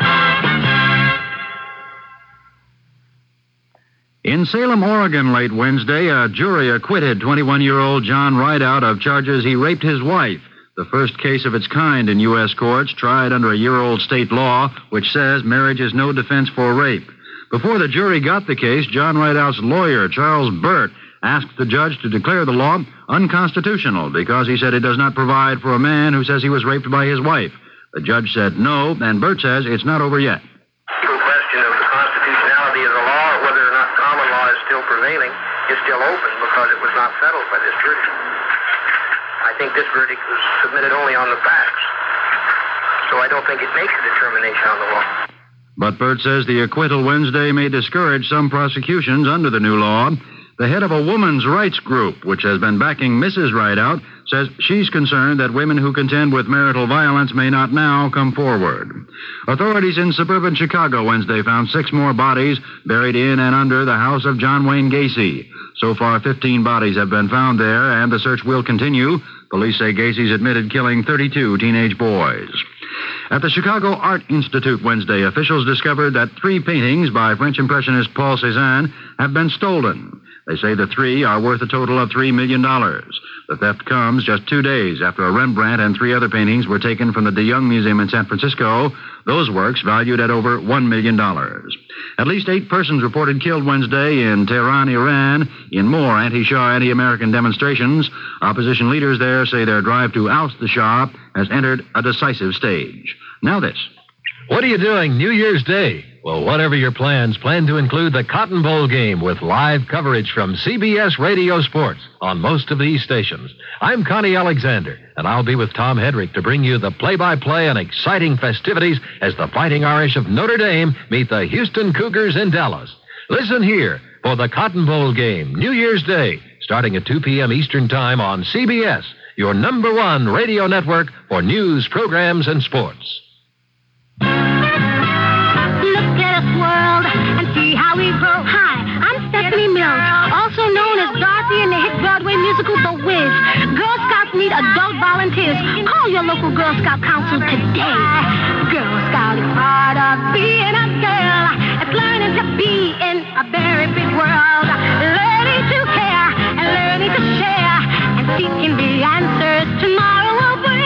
In Salem, Oregon, late Wednesday, a jury acquitted twenty-one-year-old John Rideout of charges he raped his wife, the first case of its kind in U S courts, tried under a year-old state law which says marriage is no defense for rape. Before the jury got the case, John Rideout's lawyer, Charles Burt, asked the judge to declare the law unconstitutional because he said it does not provide for a man who says he was raped by his wife. The judge said no, and Burt says it's not over yet. The question of the constitutionality of the law, whether or not common law is still prevailing, is still open because it was not settled by this jury. I think this verdict was submitted only on the facts, so I don't think it makes a determination on the law. But Burt says the acquittal Wednesday may discourage some prosecutions under the new law. The head of a women's rights group, which has been backing Missus Rideout, says she's concerned that women who contend with marital violence may not now come forward. Authorities in suburban Chicago Wednesday found six more bodies buried in and under the house of John Wayne Gacy. So far, fifteen bodies have been found there, and the search will continue. Police say Gacy's admitted killing thirty-two teenage boys. At the Chicago Art Institute Wednesday, officials discovered that three paintings by French Impressionist Paul Cézanne have been stolen. They say the three are worth a total of three million dollars. The theft comes just two days after a Rembrandt and three other paintings were taken from the De Young Museum in San Francisco, those works valued at over one million dollars. At least eight persons reported killed Wednesday in Tehran, Iran, in more anti-Shah, anti-American demonstrations. Opposition leaders there say their drive to oust the Shah has entered a decisive stage. Now this. What are you doing New Year's Day? Well, whatever your plans, plan to include the Cotton Bowl game with live coverage from C B S Radio Sports on most of these stations. I'm Connie Alexander, and I'll be with Tom Hedrick to bring you the play-by-play and exciting festivities as the Fighting Irish of Notre Dame meet the Houston Cougars in Dallas. Listen here for the Cotton Bowl game, New Year's Day, starting at two p.m. Eastern Time on C B S, your number one radio network for news, programs, and sports. World and see how we grow. Hi, I'm Stephanie Mills, also known as Dorothy in the hit Broadway musical The Wiz. Girl Scouts need adult volunteers. Call your local Girl Scout council today. Girl Scout is part of being a girl. It's learning to be in a very big world. Learning to care and learning to share and seeking the answers tomorrow will bring.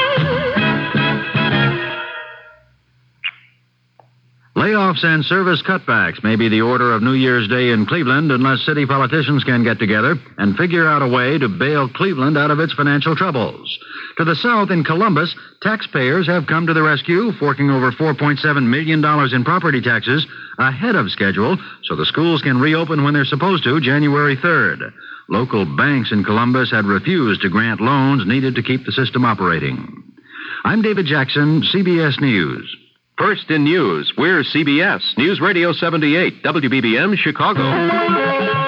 Layoffs and service cutbacks may be the order of New Year's Day in Cleveland unless city politicians can get together and figure out a way to bail Cleveland out of its financial troubles. To the south in Columbus, taxpayers have come to the rescue, forking over four point seven million dollars in property taxes ahead of schedule so the schools can reopen when they're supposed to, January third. Local banks in Columbus had refused to grant loans needed to keep the system operating. I'm David Jackson, C B S News. First in news, we're C B S News Radio seventy-eight, W B B M, Chicago.